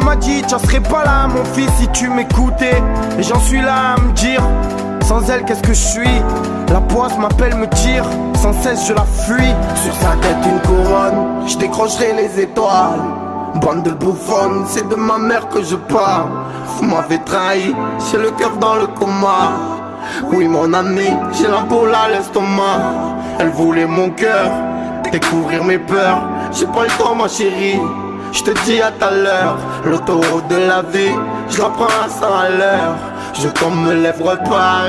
m'a dit, tu serais pas là mon fils si tu m'écoutais. Et j'en suis là à me dire, sans elle qu'est-ce que je suis? La poisse m'appelle, me tire, sans cesse je la fuis. Sur sa tête une couronne, je décrocherai les étoiles. Bande de bouffonnes, c'est de ma mère que je parle. Vous m'avez trahi, j'ai le cœur dans le coma. Oui mon ami, j'ai la boule à l'estomac. Elle voulait mon cœur, découvrir mes peurs. J'ai pas le temps ma chérie, je te dis à tout à l'heure. L'autoroute de la vie, je la prends à 100 à l'heure. Je tombe, me lève, repars